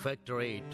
Factor 8.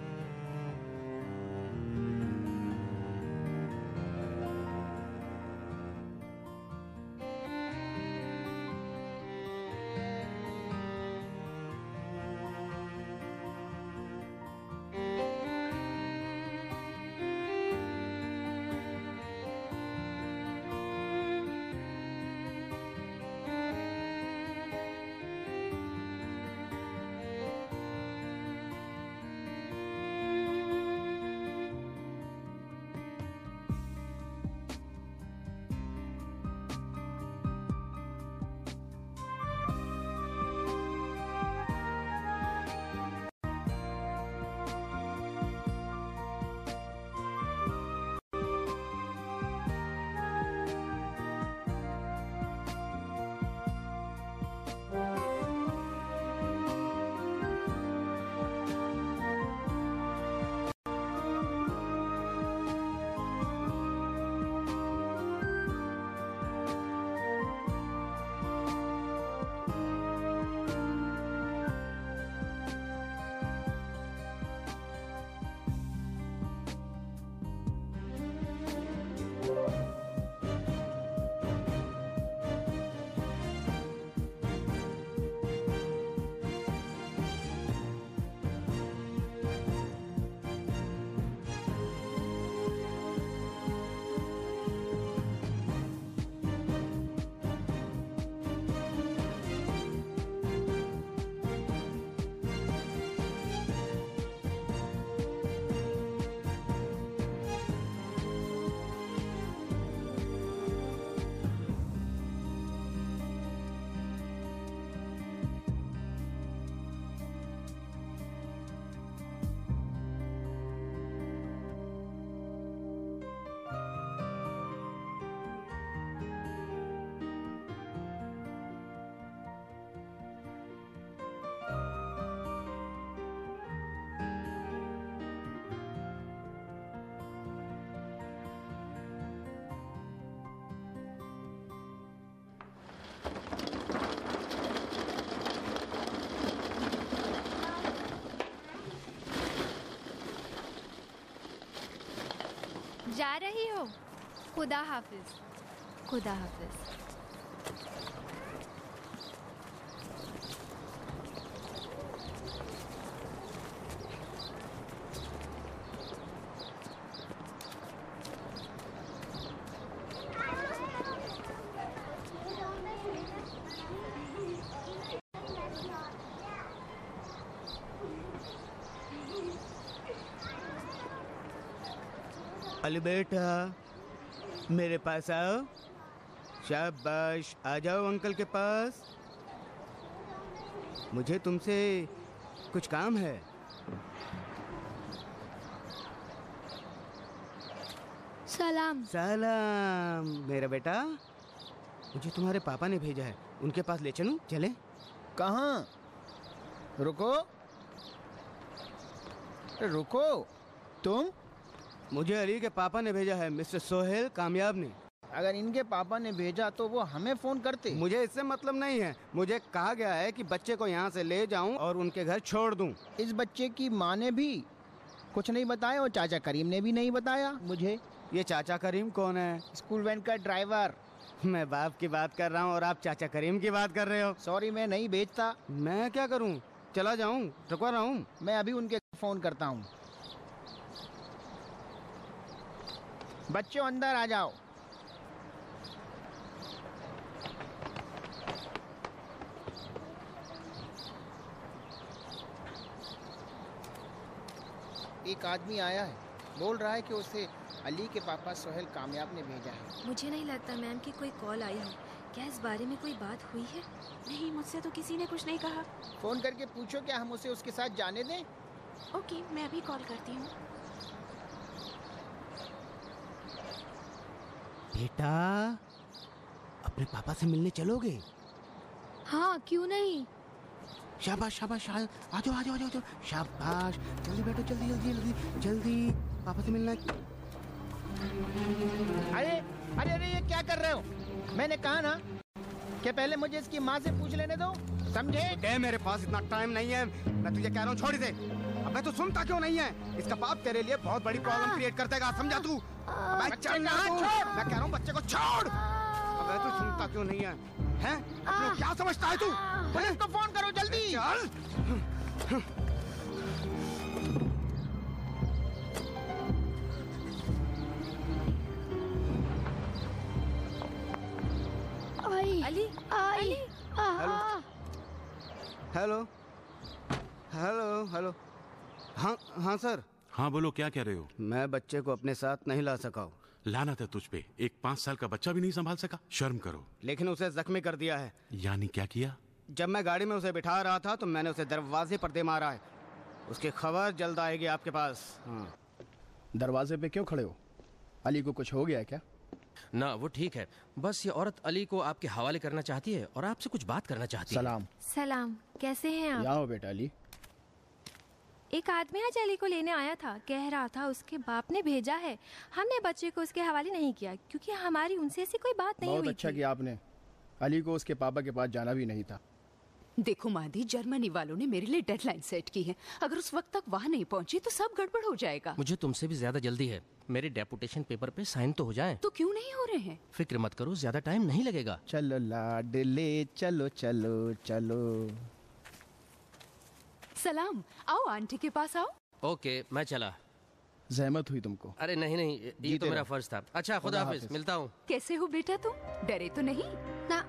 जा रही हो? खुदा हाफिज। खुदा हाफिज। अली बेटा, मेरे पास आओ। शाबाश, आ जाओ अंकल के पास। मुझे तुमसे कुछ काम है। सलाम। सलाम मेरा बेटा, मुझे तुम्हारे पापा ने भेजा है, उनके पास ले चलूं? चलें? कहाँ? रुको रुको, तुम? मुझे अली के पापा ने भेजा है, मिस्टर सोहेल कामयाब ने। अगर इनके पापा ने भेजा तो वो हमें फोन करते। मुझे इससे मतलब नहीं है, मुझे कहा गया है कि बच्चे को यहाँ से ले जाऊं और उनके घर छोड़ दूं। इस बच्चे की माँ ने भी कुछ नहीं बताया और चाचा करीम ने भी नहीं बताया मुझे। ये चाचा करीम कौन है? स्कूल वैन का ड्राइवर। मैं बाप की बात कर रहा हूँ और आप चाचा करीम की बात कर रहे हो। सॉरी, मैं नहीं भेजता। मैं क्या करूँ? चला जाऊँ? रुकवा रहा हूँ। मैं अभी उनके फोन करता हूँ। बच्चों अंदर आ जाओ। एक आदमी आया है, बोल रहा है कि उसे अली के पापा सोहेल कामयाब ने भेजा है। मुझे नहीं लगता मैम की कोई कॉल आई हो। क्या इस बारे में कोई बात हुई है? नहीं, मुझसे तो किसी ने कुछ नहीं कहा। फोन करके पूछो क्या हम उसे उसके साथ जाने दें? ओके, मैं अभी कॉल करती हूँ। बेटा, अपने पापा से मिलने चलोगे? हाँ, क्यों नहीं। शाबाश शाबाश, आ जाओ आ जाओ आ जाओ। शाबाश, जल्दी बैठो, जल्दी जल्दी जल्दी जल्दी, पापा से मिलना। अरे अरे अरे, ये क्या कर रहे हो? मैंने कहा ना कि पहले मुझे इसकी माँ से पूछ लेने दो, समझे? मेरे पास इतना टाइम नहीं है, मैं तुझे कह रहा हूँ छोड़ दे। अबे तू सुनता क्यों नहीं है? इसका बाप तेरे लिए बहुत बड़ी प्रॉब्लम क्रिएट कर देगा, समझा तू? मैं कह रहा हूँ बच्चे को छोड़। अबे तू सुनता क्यों नहीं है? हैं? अपने क्या समझता है तू? पुलिस को फोन करो जल्दी। चल। अली, आई हेलो हेलो हेलो। हाँ हाँ सर। हाँ बोलो, क्या कह रहे हो? मैं बच्चे को अपने साथ नहीं ला सका हूँ। लानत है तुझ पे, एक 5 साल का बच्चा भी नहीं संभाल सका। शर्म करो। लेकिन उसे जख्मी कर दिया है। यानी क्या किया? जब मैं गाड़ी में उसे बिठा रहा था तो मैंने उसे दरवाजे पर दे मारा है। उसकी खबर जल्द आएगी आपके पास। हाँ। दरवाजे पे क्यों खड़े हो? अली को कुछ हो गया है क्या? ना, वो ठीक है। बस ये औरत अली को आपके हवाले करना चाहती है और आपसे कुछ बात करना चाहती है। सलाम। सलाम, कैसे हैं आप? यहाँ हो बेटा अली। एक आदमी आज अली को लेने आया था, कह रहा था उसके बाप ने भेजा है। हमने बच्चे को उसके हवाले नहीं किया क्योंकि हमारी उनसे ऐसी कोई बात नहीं बहुत हुई अच्छा थी। किया आपने। अली को उसके पापा के पास जाना भी नहीं था। देखो मादी, जर्मनी वालों ने मेरे लिए डेडलाइन सेट की है। अगर उस वक्त तक वहाँ नहीं पहुँची तो सब गड़बड़ हो जाएगा। मुझे तुमसे भी ज्यादा जल्दी है। मेरे डेपुटेशन पेपर पे साइन तो हो जाए। तो क्यों नहीं हो रहे हैं? फिक्र मत करो, ज्यादा टाइम नहीं लगेगा। चलो लाडले, चलो चलो चलो। सलाम। आओ आंटी के पास आओ। ओके, मैं चला। जहमत हुई तुमको। अरे नहीं नहीं, ये जीते तो मेरा रहो। फर्ज था। अच्छा, खुदा हाफिज, मिलता हूँ। कैसे हो बेटा तुम? डरे तो नहीं? ना,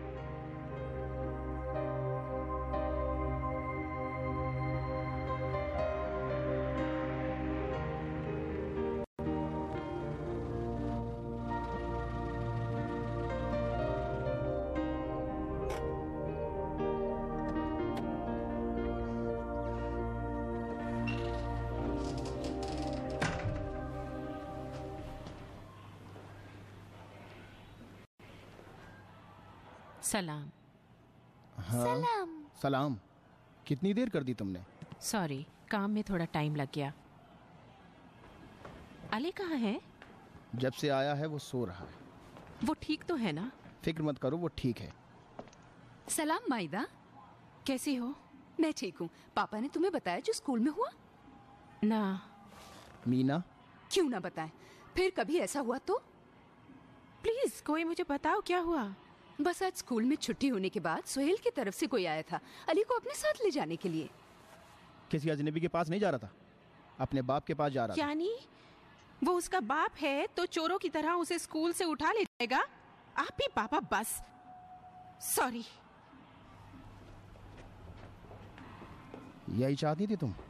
सलाम। हाँ। सलाम। सलाम। कितनी देर कर दी तुमने? सॉरी, काम में थोड़ा टाइम लग गया। अली कहाँ है? जब से आया है वो सो रहा है। वो ठीक तो है ना? फिक्र मत करो, वो ठीक है। सलाम माइदा। कैसी हो? मैं ठीक हूँ। पापा ने तुम्हें बताया जो स्कूल में हुआ? ना। मीना, क्यों ना बताएं? फिर कभी ऐसा हुआ तो? प्लीज कोई मुझे बताओ क्या हुआ। बस आज स्कूल में छुट्टी होने के बाद सोहेल की तरफ से कोई आया था अली को अपने साथ ले जाने के लिए। किसी अजनबी के पास नहीं जा रहा था, अपने बाप के पास जा रहा था। यानी वो उसका बाप है तो चोरों की तरह उसे स्कूल से उठा ले जाएगा? आप ही पापा, बस। सॉरी। यही चाहती थी तुम?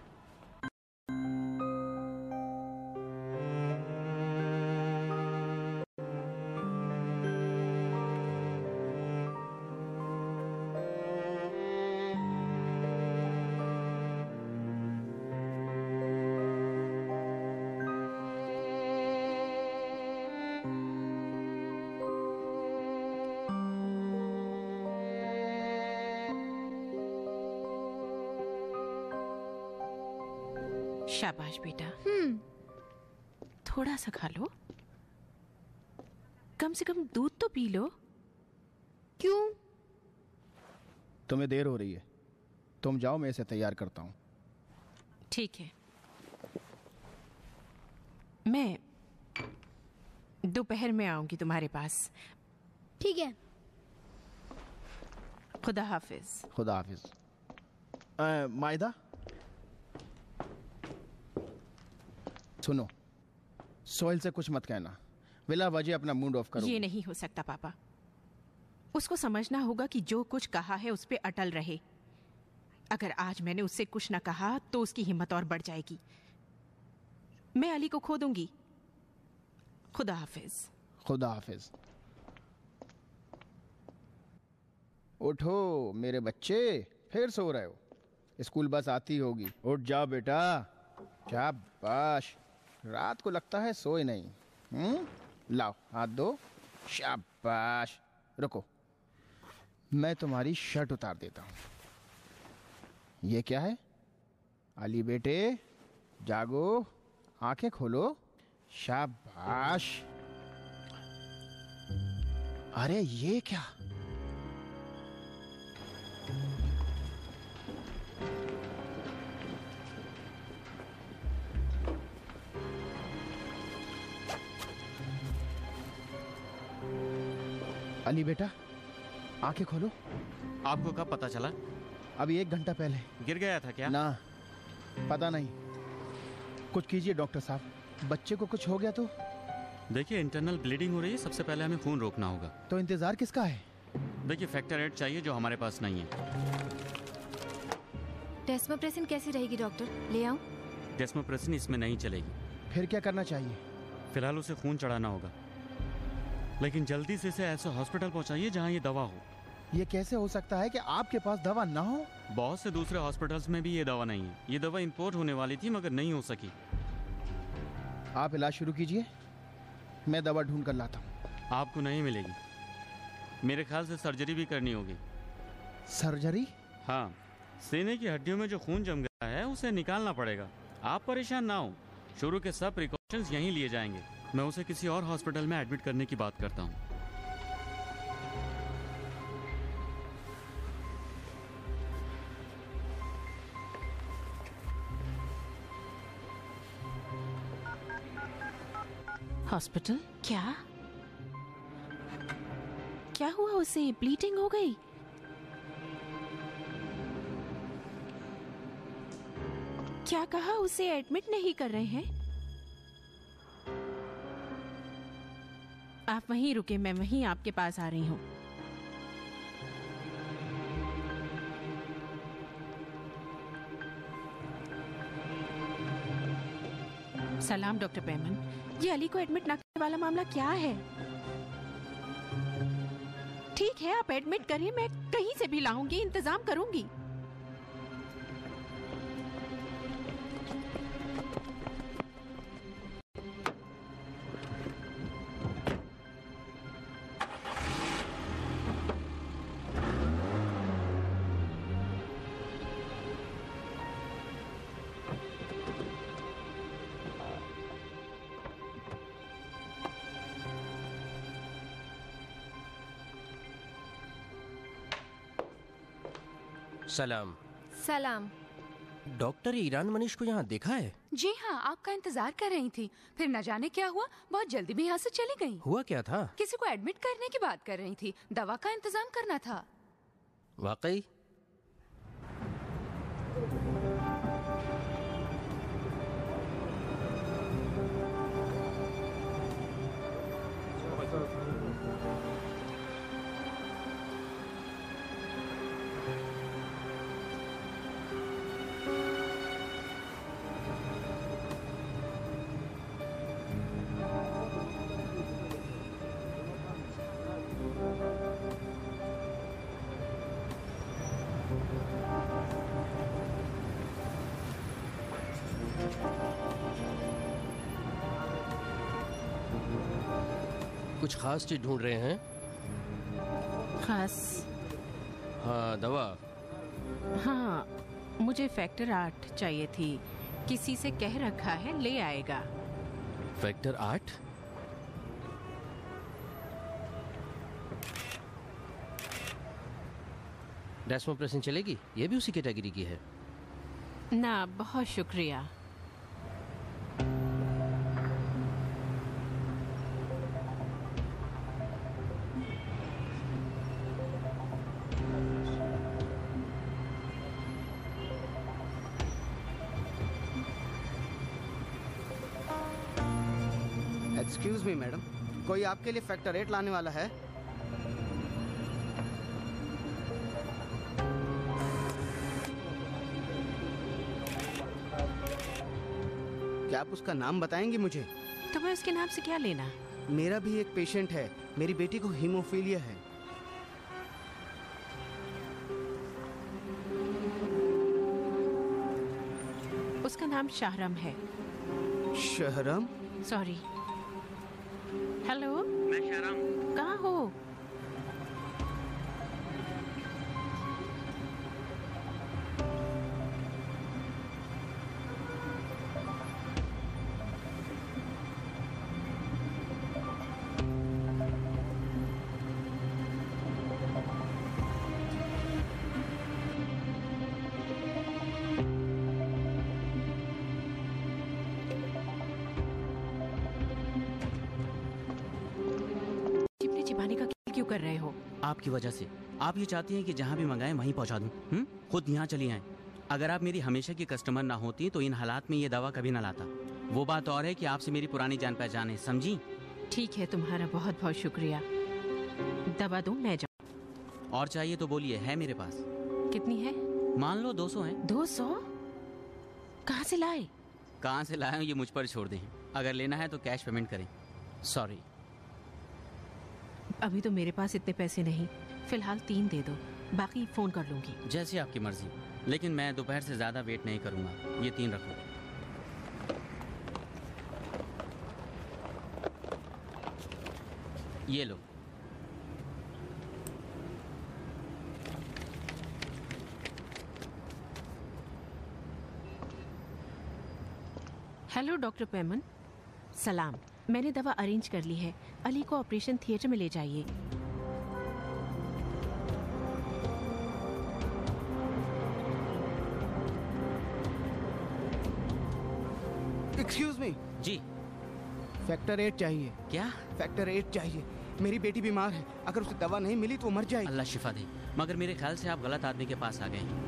शाबाश बेटा। थोड़ा सा खा लो, कम से कम दूध तो पी लो। क्यों? तुम्हें देर हो रही है, तुम जाओ, मैं इसे तैयार करता हूँ। ठीक है, मैं दोपहर में आऊंगी तुम्हारे पास। ठीक है। खुदा हाफिज। खुदा हाफिज। मायदा, सुनो, सोहेल से कुछ मत कहना। बिला वजह अपना मूड ऑफ करो। ये नहीं हो सकता पापा। उसको समझना होगा कि जो कुछ कहा है उस पे अटल रहे। अगर आज मैंने उससे कुछ ना कहा तो उसकी हिम्मत और बढ़ जाएगी। मैं अली को खो दूंगी। खुदा हाफिज। खुदा हाफिज। उठो मेरे बच्चे, फिर सो रहे हो? स्कूल बस आती होगी, उठ जाओ बेटा। शाबाश, रात को लगता है सोए नहीं। लाओ हाथ दो। शाबाश। रुको, मैं तुम्हारी शर्ट उतार देता हूं। ये क्या है? अली बेटे जागो, आंखें खोलो। शाबाश। अरे ये क्या? अली बेटा, आंखें खोलो। आपको कब पता चला? अभी 1 घंटा पहले। गिर गया था क्या? ना, पता नहीं। कुछ कीजिए डॉक्टर साहब, बच्चे को कुछ हो गया तो। देखिए, इंटरनल ब्लीडिंग हो रही है, सबसे पहले हमें खून रोकना होगा। तो इंतजार किसका है? देखिए, फैक्टर 8 चाहिए जो हमारे पास नहीं है। डेस्मोप्रेसिन कैसी रहेगी डॉक्टर, ले आऊं? डेस्मोप्रेसिन इसमें नहीं चलेगी। फिर क्या करना चाहिए? फिलहाल उसे खून चढ़ाना होगा, लेकिन जल्दी से इसे ऐसे हॉस्पिटल पहुंचाइए जहां ये दवा हो। ये कैसे हो सकता है कि आपके पास दवा ना हो? बहुत से दूसरे हॉस्पिटल्स में भी ये दवा नहीं है। ये दवा इंपोर्ट होने वाली थी मगर नहीं हो सकी। आप इलाज शुरू कीजिए, मैं दवा ढूंढ कर लाता हूँ। आपको नहीं मिलेगी, मेरे ख्याल से सर्जरी भी करनी होगी। सर्जरी? हाँ, सीने की हड्डियों में जो खून जम गया है उसे निकालना पड़ेगा। आप परेशान ना हो, शुरू के सब प्रिकॉशंस यहीं लिए जाएंगे। मैं उसे किसी और हॉस्पिटल में एडमिट करने की बात करता हूँ। हॉस्पिटल? क्या क्या हुआ उसे? ब्लीडिंग हो गई? क्या कहा? उसे एडमिट नहीं कर रहे हैं? आप वहीं रुके, मैं वहीं आपके पास आ रही हूँ। सलाम डॉक्टर पेमन। ये अली को एडमिट न करने वाला मामला क्या है? ठीक है, आप एडमिट करिए, मैं कहीं से भी लाऊंगी, इंतजाम करूंगी। सलाम। सलाम। डॉक्टर ईरान मनीष को यहाँ देखा है? जी हाँ, आपका इंतजार कर रही थी। फिर न जाने क्या हुआ, बहुत जल्दी में यहाँ से चली गई। हुआ क्या था? किसी को एडमिट करने की बात कर रही थी, दवा का इंतजाम करना था। वाकई? कुछ खास चीज ढूंढ रहे हैं? खास? हाँ, दवा। हाँ, मुझे फैक्टर 8 चाहिए थी। किसी से कह रखा है, ले आएगा। फैक्टर 8? डेस्मोप्रेसिन चलेगी? ये भी उसी कैटेगरी की है। ना, बहुत शुक्रिया। एक्सक्यूज मी मैडम, कोई आपके लिए फैक्टर 8 लाने वाला है? क्या आप उसका नाम बताएंगी मुझे? तो मैं उसके नाम से क्या लेना? मेरा भी एक पेशेंट है, मेरी बेटी को हीमोफीलिया है। उसका नाम शाहरम है। शहरम? सॉरी। हेलो, मैं शहरम। कहाँ हो? चिमनी चिबाने का कर रहे हो? आपकी वजह से। आप ये चाहती हैं कि जहाँ भी मंगाएं वहीं पहुँचा दूँ? खुद यहाँ चली आएं। अगर आप मेरी हमेशा की कस्टमर ना होती तो इन हालात में ये दवा कभी ना लाता। वो बात और है कि आपसे मेरी पुरानी जान पहचान है, समझी? ठीक है, तुम्हारा बहुत बहुत शुक्रिया। दवा दूं मैं? जाऊं? और चाहिए तो बोलिए, है मेरे पास। कितनी है? मान लो 200 है। 200? कहाँ से लाए? कहाँ से लाए ये मुझ पर छोड़ दें। अगर लेना है तो कैश पेमेंट करें। सॉरी। अभी तो मेरे पास इतने पैसे नहीं, फिलहाल 3 दे दो, बाकी फोन कर लूंगी। जैसी आपकी मर्जी, लेकिन मैं दोपहर से ज्यादा वेट नहीं करूंगा। ये 3 रखो। ये लो। Hello doctor Peman. सलाम। मैंने दवा अरेंज कर ली है। अली को ऑपरेशन थिएटर में ले जाइए। Excuse me. जी। फैक्टर 8 चाहिए। क्या? फैक्टर 8 चाहिए। मेरी बेटी बीमार है, अगर उसे दवा नहीं मिली तो वो मर जाएगी। अल्लाह शिफा दे, मगर मेरे ख्याल से आप गलत आदमी के पास आ गए हैं।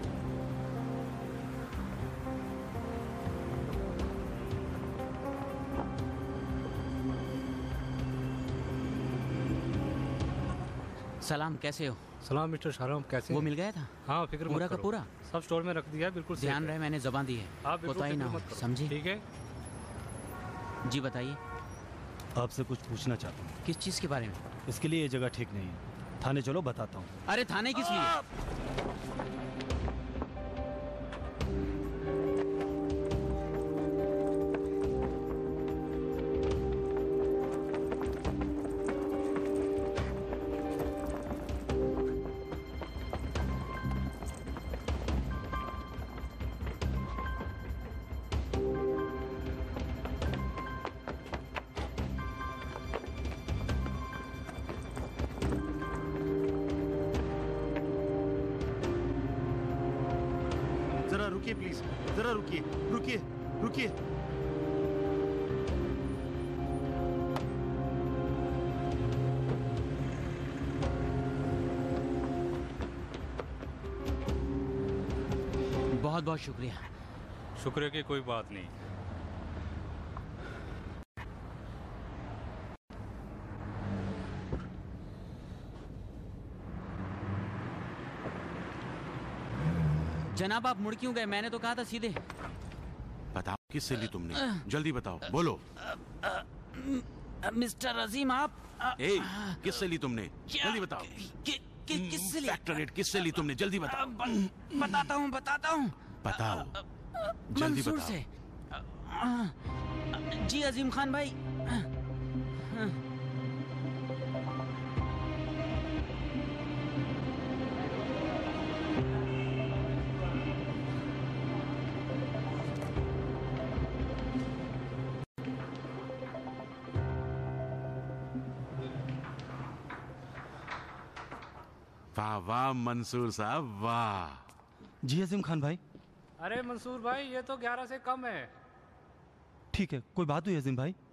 सलाम, कैसे हो? सलाम मिस्टर शाहराम, कैसे वो हैं? मिल गया था? हाँ, फिक्र पूरा मत का करो। पूरा सब स्टोर में रख दिया है, बिल्कुल ध्यान safe रहे, है। मैंने जबान दी है। आप बिल्कुल बताइए फिक्र ना, मत करो। समझे? ठीक है। जी बताइए। आपसे कुछ पूछना चाहता हूँ। किस चीज़ के बारे में? इसके लिए ये जगह ठीक नहीं है। थाने चलो, बताता हूँ। अरे थाने किस लिए? जरा रुकिए प्लीज, जरा रुकिए, रुकिए, रुकिए। बहुत बहुत शुक्रिया। शुक्रिया की कोई बात नहीं। जनाब आप मुड़ क्यों गए? मैंने तो कहा था सीधे। बताओ किससे ली तुमने, जल्दी बताओ, बोलो। मिस्टर अजीम आप ए, किससे ली तुमने? जल्दी बताओ। किससे ली? फैक्टर 8 किससे ली तुमने? जल्दी बताओ। बताता हूँ बताओ, जल्दी मंसूर बताओ। से। जी अजीम खान भाई। वाह वाह मंसूर साहब, वाह। जी अजीम खान भाई। अरे मंसूर भाई, ये तो 11 से कम है। ठीक है, कोई बात हुई अजीम भाई?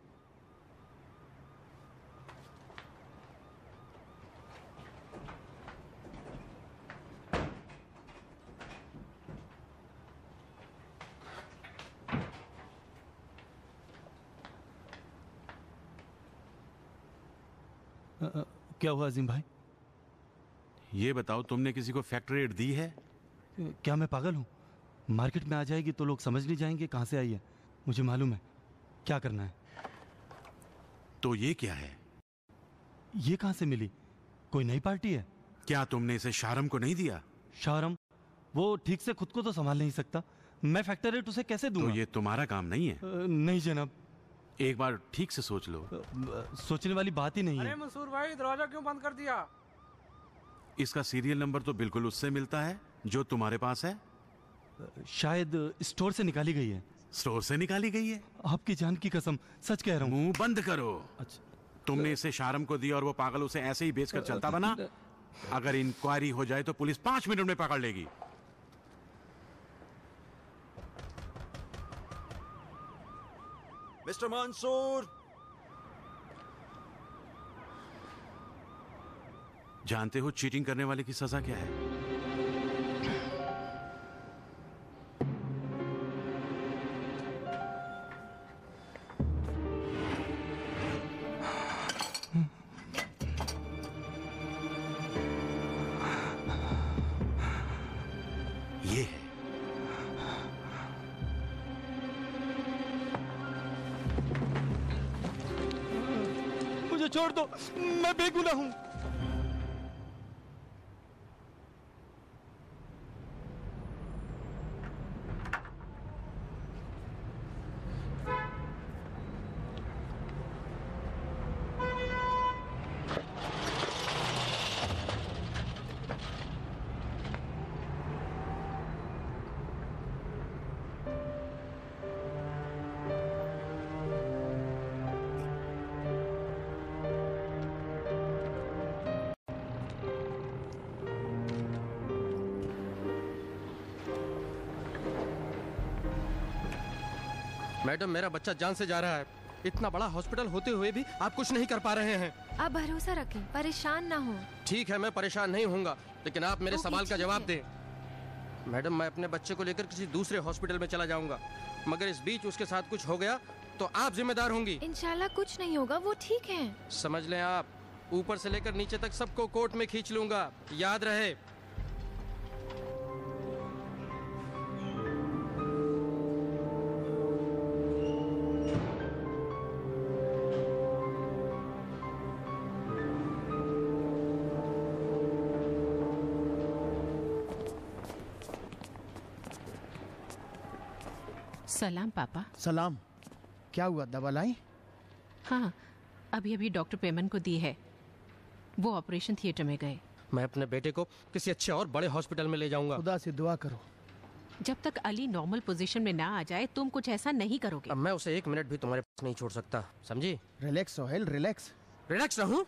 क्या हुआ अजीम भाई? ये बताओ, तुमने किसी को फैक्टर 8 दी है? क्या मैं पागल हूँ? मार्केट में आ जाएगी तो लोग समझ नहीं जाएंगे कहाँ से आई है। मुझे मालूम है क्या करना है। तो ये क्या है? ये कहाँ से मिली? कोई नई पार्टी है? क्या तुमने इसे शारम को नहीं दिया? शारम? वो ठीक से खुद को तो संभाल नहीं सकता, मैं फैक्टर 8 उसे कैसे दूंगा? तो ये तुम्हारा काम नहीं है? नहीं जनाब। एक बार ठीक से सोच लो। सोचने वाली बात ही नहीं है। अरे मंसूर भाई, दरवाजा क्यों बंद कर दिया? इसका सीरियल नंबर तो बिल्कुल उससे मिलता है जो तुम्हारे पास है। शायद स्टोर से निकाली गई है। स्टोर से निकाली गई है? आपकी जान की कसम सच कह रहा हूँ। मुंह बंद करो। अच्छा। तुमने इसे शारम को दी और वो पागल उसे ऐसे ही बेचकर चलता बना? अगर इंक्वायरी हो जाए तो पुलिस 5 मिनट में पकड़ लेगी। मिस्टर मंसूर, जानते हो चीटिंग करने वाले की सजा क्या है? ये है। मुझे छोड़ दो, मैं बेगुनाह हूं। मैडम, मेरा बच्चा जान से जा रहा है। इतना बड़ा हॉस्पिटल होते हुए भी आप कुछ नहीं कर पा रहे हैं। आप भरोसा रखें, परेशान ना हो। ठीक है, मैं परेशान नहीं होऊंगा, लेकिन आप मेरे सवाल का जवाब दें। मैडम, मैं अपने बच्चे को लेकर किसी दूसरे हॉस्पिटल में चला जाऊंगा, मगर इस बीच उसके साथ कुछ हो गया तो आप जिम्मेदार होंगी। इंशाल्लाह कुछ नहीं होगा, वो ठीक है। समझ लें आप, ऊपर से लेकर नीचे तक सबको कोर्ट में खींच लूंगा, याद रहे। सलाम पापा। सलाम। क्या हुआ, दवा लाई? हाँ, अभी अभी डॉक्टर पेमन को दी है, वो ऑपरेशन थिएटर में गए। मैं अपने बेटे को किसी अच्छे और बड़े हॉस्पिटल में ले जाऊंगा। खुदा से दुआ करो। जब तक अली नॉर्मल पोजीशन में ना आ जाए तुम कुछ ऐसा नहीं करोगे। अब मैं उसे एक मिनट भी तुम्हारे पास नहीं छोड़ सकता, समझी? Relax Sohail, relax. रिलैक्स रहूं?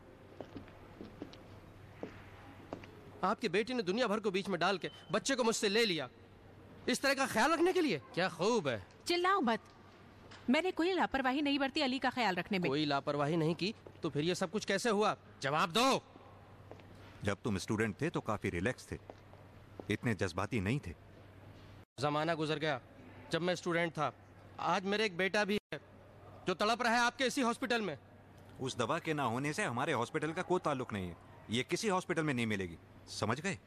आपकी बेटी ने दुनिया भर को बीच में डाल के बच्चे को मुझसे ले लिया, इस तरह का ख्याल रखने के लिए। क्या खूब है। चिल्लाओ मत, मैंने कोई लापरवाही नहीं बरती अली का ख्याल रखने में। कोई लापरवाही नहीं की तो फिर ये सब कुछ कैसे हुआ? जवाब दो। जब तुम स्टूडेंट थे तो काफी रिलैक्स थे, इतने जज्बाती नहीं थे। जमाना गुजर गया जब मैं स्टूडेंट था। आज मेरे एक बेटा भी है जो तड़प रहा है आपके इसी हॉस्पिटल में। उस दवा के ना होने से हमारे हॉस्पिटल का कोई ताल्लुक नहीं है, ये किसी हॉस्पिटल में नहीं मिलेगी, समझ गए?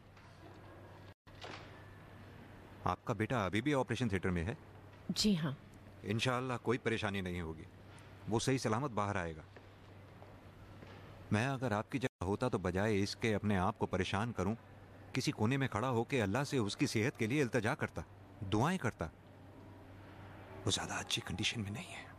आपका बेटा अभी भी ऑपरेशन थिएटर में है? जी हाँ। इंशाअल्लाह कोई परेशानी नहीं होगी, वो सही सलामत बाहर आएगा। मैं अगर आपकी जगह होता तो बजाय इसके अपने आप को परेशान करूं, किसी कोने में खड़ा होकर अल्लाह से उसकी सेहत के लिए इल्तिजा करता, दुआएं करता। वो ज्यादा अच्छी कंडीशन में नहीं है।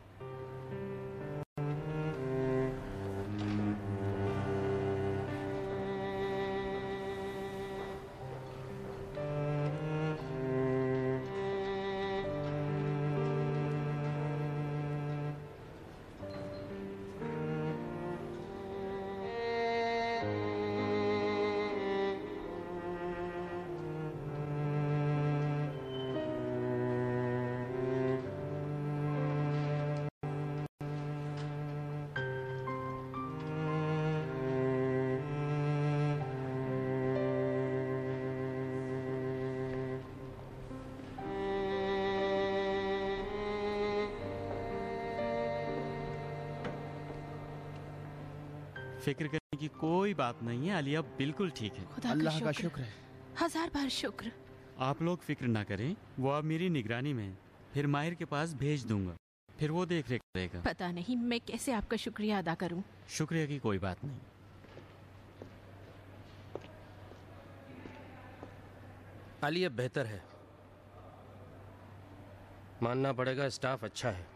फिक्र करने की कोई बात नहीं है, अली अब बिल्कुल ठीक है। अल्लाह का शुक्र है। हजार बार शुक्र। आप लोग फिक्र ना करें, वो अब मेरी निगरानी में है। फिर माहिर के पास भेज दूंगा, फिर वो देख रेख करेगा। पता नहीं मैं कैसे आपका शुक्रिया अदा करूं। शुक्रिया की कोई बात नहीं। अली अब बेहतर है, मानना पड़ेगा, स्टाफ अच्छा है।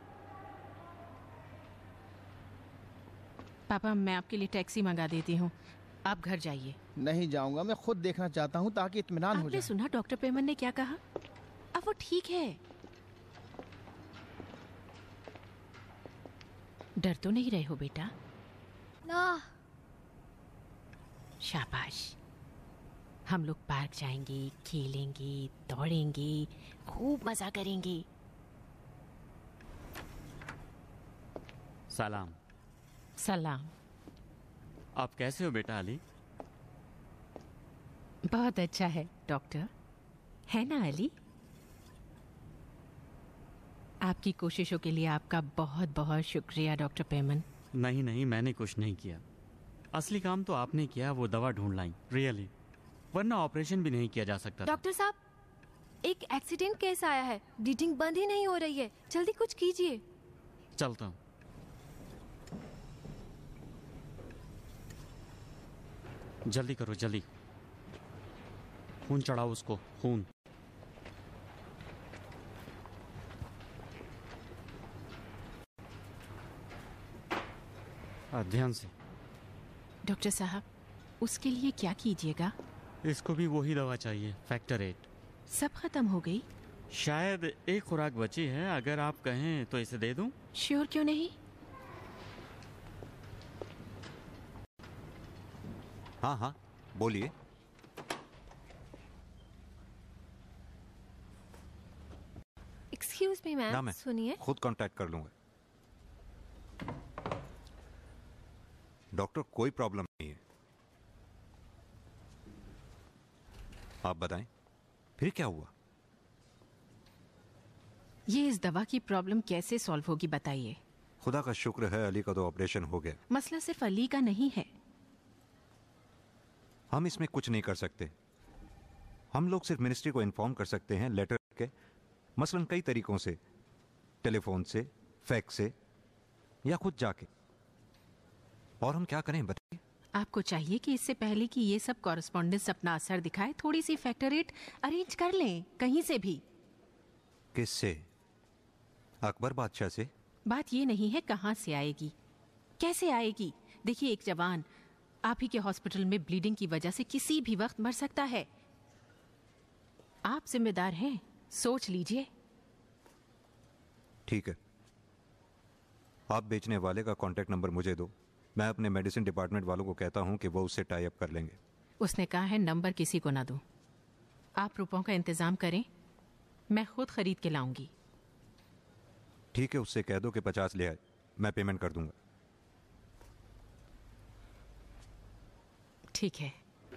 पापा, मैं आपके लिए टैक्सी मंगा देती हूँ, आप घर जाइए। नहीं जाऊंगा, मैं खुद देखना चाहता हूँ ताकि इत्मीनान हो आपने जाए। सुना डॉक्टर पेमन ने क्या कहा? अब वो ठीक है। डर तो नहीं रहे हो बेटा? ना। शाबाश। हम लोग पार्क जाएंगे, खेलेंगे, दौड़ेंगे, खूब मजा करेंगे। सलाम। सलाम। आप कैसे हो बेटा अली? बहुत अच्छा है डॉक्टर, है ना अली? आपकी कोशिशों के लिए आपका बहुत बहुत शुक्रिया डॉक्टर पेमन। नहीं नहीं, मैंने कुछ नहीं किया। असली काम तो आपने किया, वो दवा ढूंढ लाई, रियली, वरना ऑपरेशन भी नहीं किया जा सकता। डॉक्टर साहब, एक एक्सीडेंट केस आया है, ब्लीडिंग बंद ही नहीं हो रही है, जल्दी कुछ कीजिए। चलता हूँ। जल्दी करो जल्दी, खून चढ़ाओ उसको, खून। ध्यान से। डॉक्टर साहब, उसके लिए क्या कीजिएगा? इसको भी वही दवा चाहिए, फैक्टर 8। सब खत्म हो गई? शायद एक खुराक बची है, अगर आप कहें तो इसे दे दूं? श्योर क्यों नहीं? हाँ हाँ बोलिए। एक्सक्यूज मी ना, मैम, मैं सुनिए। खुद कांटेक्ट कर लूंगा। डॉक्टर, कोई प्रॉब्लम नहीं है। आप बताएं, फिर क्या हुआ? ये इस दवा की प्रॉब्लम कैसे सॉल्व होगी बताइए। खुदा का शुक्र है अली का तो ऑपरेशन हो गया। मसला सिर्फ अली का नहीं है। हम इसमें कुछ नहीं कर सकते। हम लोग सिर्फ मिनिस्ट्री को इन्फॉर्म कर सकते हैं लेटर के, मसलन कई तरीकों से, टेलीफोन से, फैक्स से या खुद जाके। और हम क्या करें बताइए? आपको चाहिए कि इससे पहले कि ये सब कॉरेस्पॉन्डेंस अपना असर दिखाए, थोड़ी सी फैक्टर 8 अरेंज कर लें कहीं से भी। किससे? अकबर बादशाह से? बात ये नहीं है कहाँ से आएगी, कैसे आएगी। देखिए, एक जवान आप ही के हॉस्पिटल में ब्लीडिंग की वजह से किसी भी वक्त मर सकता है। आप जिम्मेदार हैं, सोच लीजिए। ठीक है, आप बेचने वाले का कांटेक्ट नंबर मुझे दो, मैं अपने मेडिसिन डिपार्टमेंट वालों को कहता हूं कि वो उससे टाई अप कर लेंगे। उसने कहा है नंबर किसी को ना दूं। आप रुपयों का इंतजाम करें, मैं खुद खरीद के लाऊंगी। ठीक है, उससे कह दो कि 50 ले आए, मैं पेमेंट कर दूंगा। ठीक है।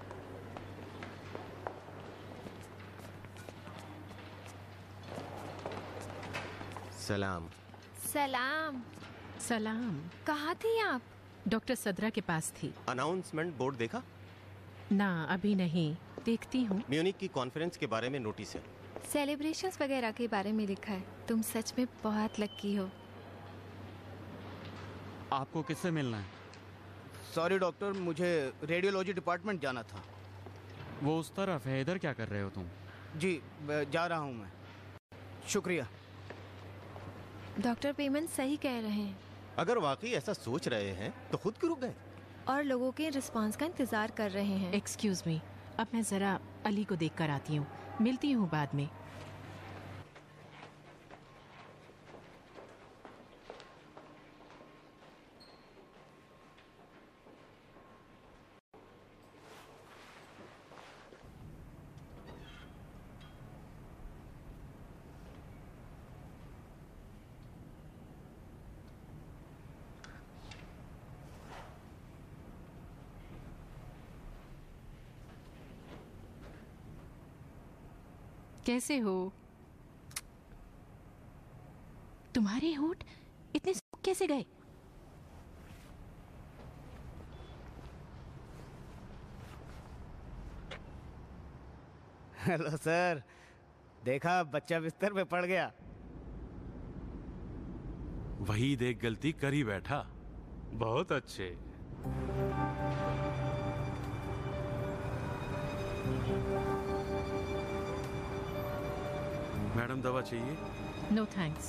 सलाम। सलाम। सलाम। कहाँ थी आप? डॉक्टर सदरा के पास थी। अनाउंसमेंट बोर्ड देखा? ना, अभी नहीं, देखती हूँ। म्यूनिक की कॉन्फ्रेंस के बारे में नोटिस है। सेलिब्रेशंस वगैरह के बारे में लिखा है। तुम सच में बहुत लकी हो। आपको किससे मिलना है? सॉरी डॉक्टर, मुझे रेडियोलॉजी डिपार्टमेंट जाना था। वो उस तरफ है, इधर क्या कर रहे हो तुम? जी जा रहा हूँ मैं। शुक्रिया। डॉक्टर पेमन सही कह रहे हैं। अगर वाकई ऐसा सोच रहे हैं तो खुद क्यों रुक गए? और लोगों के रिस्पांस का इंतजार कर रहे हैं। एक्सक्यूज मी, अब मैं जरा अली को देख कर आती हूँ, मिलती हूँ बाद में। कैसे हो? तुम्हारे होंठ इतने सूख कैसे गए? हेलो सर, देखा बच्चा बिस्तर पे पड़ गया। वही देख गलती कर ही बैठा। बहुत अच्छे। मैडम दवा चाहिए? No thanks.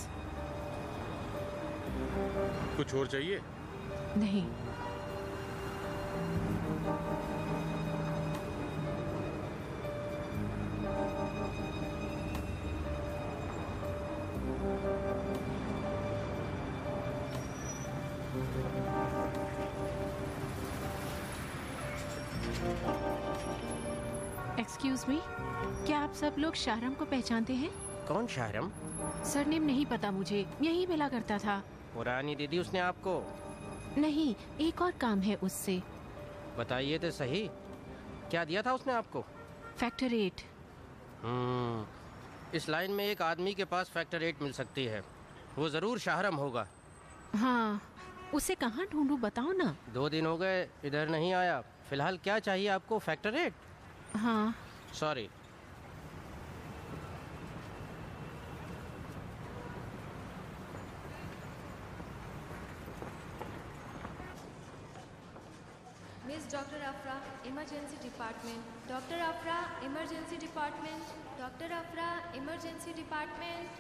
कुछ और चाहिए? नहीं। एक्सक्यूज मी, क्या आप सब लोग शाहरम को पहचानते हैं? कौन शाहरम? सरनेम नहीं पता मुझे, यही मिला करता था। पुरानी दीदी उसने आपको? नहीं, एक और काम है उससे। बताइए तो सही, क्या दिया था उसने आपको? फैक्टर 8। इस लाइन में एक आदमी के पास फैक्टर 8 मिल सकती है, वो ज़रूर शाहरम होगा। हाँ, उसे कहाँ ढूंढूं बताओ ना। 2 दिन हो गए इधर नहीं आया। फिलहाल क्या चाहिए आपको? फैक्टर 8? हाँ। Sorry. Miss doctor Afra, emergency department. Doctor Afra, emergency department. Doctor Afra, emergency department.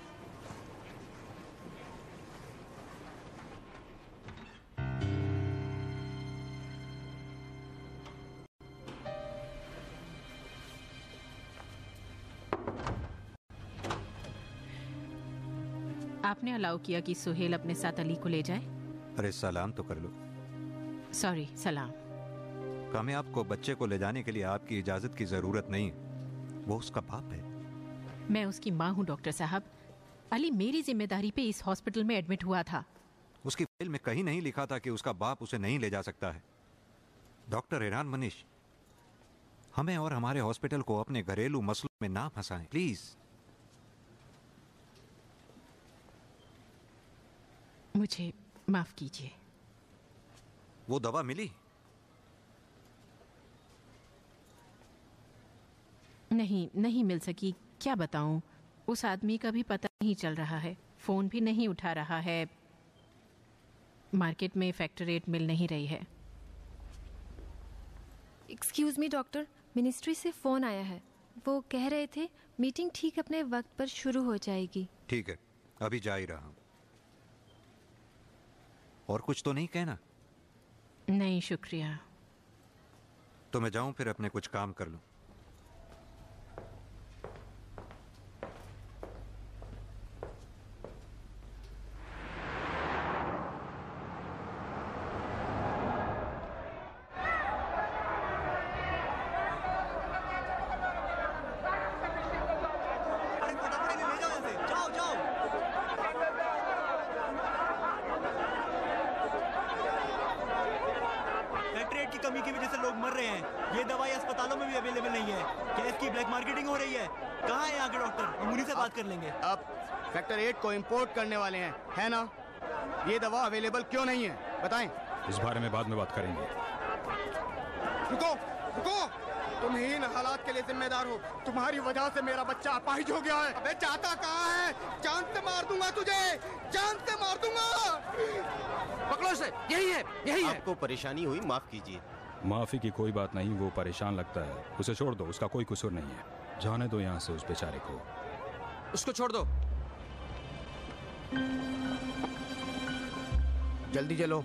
आपने अलाउ किया कि सुहेल अपने साथ अली को ले जाए? अरे सलाम तो कर लो। सॉरी, सलाम। कामयाब को बच्चे को ले जाने के लिए आपकी इजाजत की जरूरत नहीं, वो उसका बाप है। मैं उसकी माँ हूँ डॉक्टर साहब। अली मेरी जिम्मेदारी पे इस हॉस्पिटल में एडमिट हुआ था। उसकी फाइल में कहीं नहीं लिखा था कि उसका बाप उसे नहीं ले जा सकता है। डॉक्टर ईरान मनीष, हमें और हमारे हॉस्पिटल को अपने घरेलू मसलों में ना फंसाएं प्लीज। मुझे माफ कीजिए। वो दवा मिली? नहीं मिल सकी। क्या बताऊं, उस आदमी का भी पता नहीं चल रहा है, फोन भी नहीं उठा रहा है। मार्केट में फैक्टर 8 मिल नहीं रही है। एक्सक्यूज मी डॉक्टर, मिनिस्ट्री से फ़ोन आया है। वो कह रहे थे मीटिंग ठीक अपने वक्त पर शुरू हो जाएगी। ठीक है, अभी जा ही रहा हूं। और कुछ तो नहीं कहना? नहीं शुक्रिया। तो मैं जाऊं फिर अपने कुछ काम कर लूं। कर लेंगे। अब फैक्टर 8 को इंपोर्ट करने वाले हैं, है ना? ये दवा अवेलेबल क्यों नहीं है, बताएं। इस बारे में बाद में बात करेंगे। रुको, रुको, तुम ही इन हालात के लिए जिम्मेदार हो। तुम्हारी वजह से मेरा बच्चा अपाहिज हो गया है। अबे जाता कहाँ है? जान से मार दूंगा तुझे, जान से मार दूंगा। पकड़ो से, यही है, यही है। आपको परेशानी हुई, माफ कीजिए। माफी की कोई बात नहीं, वो परेशान लगता है, उसे छोड़ दो, उसका कोई कसूर नहीं है। जाने दो यहाँ से उस बेचारे को। उसको छोड़ दो। जल्दी चलो।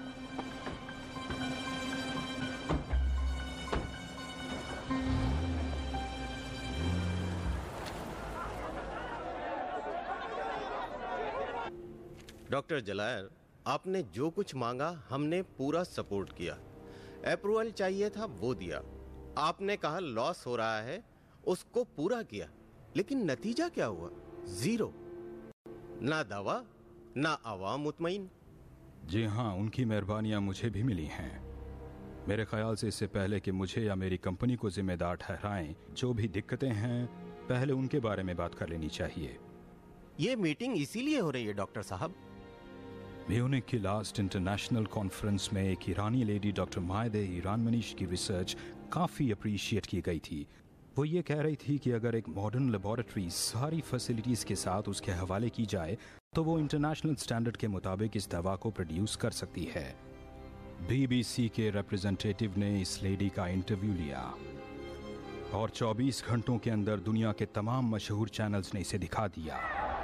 डॉक्टर जलायर, आपने जो कुछ मांगा हमने पूरा सपोर्ट किया। अप्रूवल चाहिए था वो दिया। आपने कहा लॉस हो रहा है, उसको पूरा किया। लेकिन नतीजा क्या हुआ? 0। ना दवा, ना आवाम मुतमईन। जी हाँ, उनकी मेहरबानियां मुझे भी मिली हैं। मेरे ख्याल से इससे पहले कि मुझे या मेरी कंपनी को जिम्मेदार ठहराएं, जो भी दिक्कतें हैं पहले उनके बारे में बात कर लेनी चाहिए। ये मीटिंग इसीलिए हो रही है डॉक्टर साहब। म्यूनिख की लास्ट इंटरनेशनल कॉन्फ्रेंस में एक ईरानी लेडी डॉक्टर मायदे ईरान मनीष की रिसर्च काफ़ी अप्रिशिएट की गई थी। वो ये कह रही थी कि अगर एक मॉडर्न लेबोरेटरी सारी फैसिलिटीज़ के साथ उसके हवाले की जाए तो वो इंटरनेशनल स्टैंडर्ड के मुताबिक इस दवा को प्रोड्यूस कर सकती है। BBC के रिप्रेजेंटेटिव ने इस लेडी का इंटरव्यू लिया और 24 घंटों के अंदर दुनिया के तमाम मशहूर चैनल्स ने इसे दिखा दिया।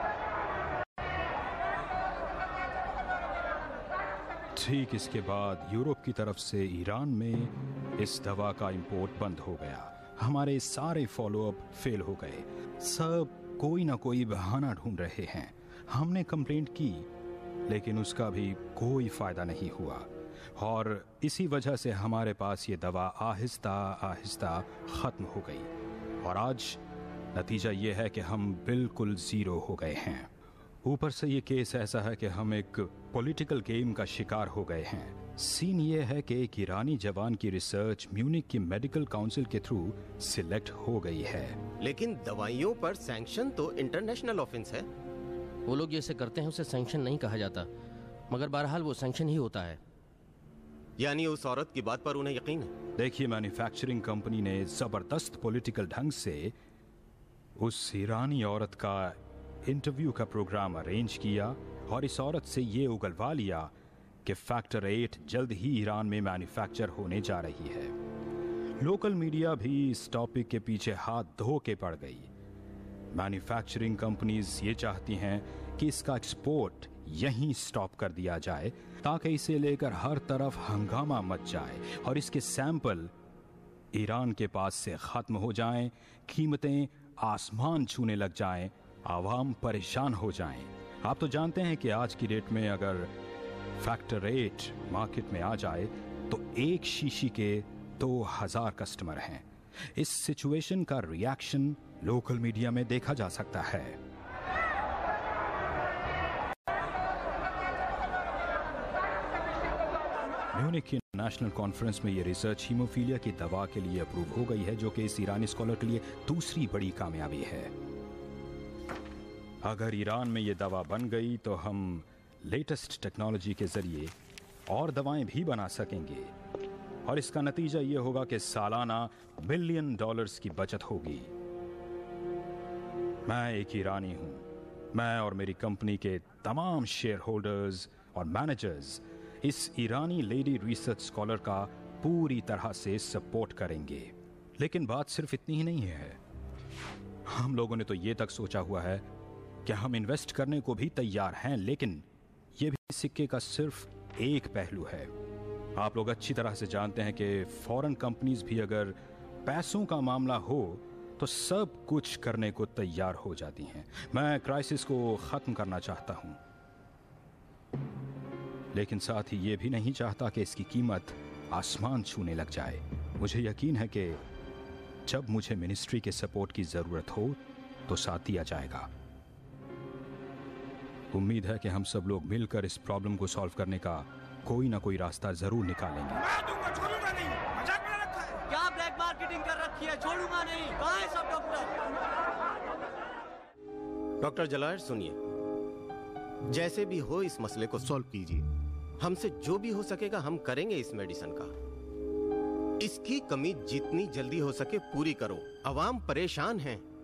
ठीक इसके बाद यूरोप की तरफ से ईरान में इस दवा का इंपोर्ट बंद हो गया। हमारे सारे फॉलोअप फेल हो गए। सब कोई ना कोई बहाना ढूंढ रहे हैं। हमने कंप्लेंट की लेकिन उसका भी कोई फायदा नहीं हुआ और इसी वजह से हमारे पास ये दवा आहिस्ता आहिस्ता ख़त्म हो गई और आज नतीजा ये है कि हम बिल्कुल ज़ीरो हो गए हैं। ऊपर से ये केस ऐसा है कि हम एक पॉलिटिकल गेम का शिकार हो गए हैं। सीन ये है कि एक ईरानी जवान की रिसर्च म्यूनिक की मेडिकल काउंसिल के थ्रू सिलेक्ट हो गई है। लेकिन दवाइयों पर सैंक्शन तो इंटरनेशनल ऑफेंस है। वो लोग जैसे करते हैं उसे सैंक्शन नहीं कहा जाता, मगर बहरहाल वो सैंक्शन ही होता है। यानी उस औरत की बात पर उन्हें यकीन है? देखिए, मैन्युफैक्चरिंग कंपनी ने जबरदस्त पॉलिटिकल ढंग से उस ईरानी औरत का इंटरव्यू का प्रोग्राम अरेंज किया और इस औरत से ये उगलवा लिया कि फैक्टर 8 जल्द ही ईरान में मैन्युफैक्चर होने जा रही है। लोकल मीडिया भी इस टॉपिक के पीछे हाथ धो के पड़ गई। मैन्युफैक्चरिंग कंपनीज ये चाहती हैं कि इसका एक्सपोर्ट यहीं स्टॉप कर दिया जाए ताकि इसे लेकर हर तरफ हंगामा मच जाए और इसके सैंपल ईरान के पास से खत्म हो जाएं, कीमतें आसमान छूने लग जाएं, आवाम परेशान हो जाएं। आप तो जानते हैं कि आज की डेट में अगर फैक्टर 8 मार्केट में आ जाए तो एक शीशी के 2000 कस्टमर हैं। इस सिचुएशन का रिएक्शन लोकल मीडिया में देखा जा सकता है। म्यूनिक की नेशनल कॉन्फ्रेंस में यह रिसर्च हीमोफीलिया की दवा के लिए अप्रूव हो गई है, जो कि इस ईरानी स्कॉलर के लिए दूसरी बड़ी कामयाबी है। अगर ईरान में यह दवा बन गई तो हम लेटेस्ट टेक्नोलॉजी के जरिए और दवाएं भी बना सकेंगे और इसका नतीजा यह होगा कि सालाना $1 बिलियन की बचत होगी। मैं एक ईरानी हूं। मैं और मेरी कंपनी के तमाम शेयर होल्डर्स और मैनेजर्स इस ईरानी लेडी रिसर्च स्कॉलर का पूरी तरह से सपोर्ट करेंगे। लेकिन बात सिर्फ इतनी ही नहीं है। हम लोगों ने तो ये तक सोचा हुआ है कि हम इन्वेस्ट करने को भी तैयार हैं, लेकिन ये भी सिक्के का सिर्फ एक पहलू है। आप लोग अच्छी तरह से जानते हैं कि फॉरेन कंपनीज भी अगर पैसों का मामला हो तो सब कुछ करने को तैयार हो जाती हैं। मैं क्राइसिस को ख़त्म करना चाहता हूं, लेकिन साथ ही ये भी नहीं चाहता कि इसकी कीमत आसमान छूने लग जाए। मुझे यकीन है कि जब मुझे मिनिस्ट्री के सपोर्ट की ज़रूरत हो तो साथ दिया जाएगा। उम्मीद है कि हम सब लोग मिलकर इस प्रॉब्लम को सॉल्व करने का कोई ना कोई रास्ता जरूर निकालेंगे। मैं दूंगा, छोड़ूंगा नहीं। मजाक में रखा है क्या? ब्लैक मार्केटिंग कर रखी है, छोड़ूंगा नहीं। कहाँ है सब डॉक्टर? डॉक्टर जलायर सुनिए, जैसे भी हो इस मसले को सॉल्व कीजिए। हमसे जो भी हो सकेगा हम करेंगे इस मेडिसिन का। इसकी कमी जितनी जल्दी हो सके पूरी करो। अवाम परेशान है।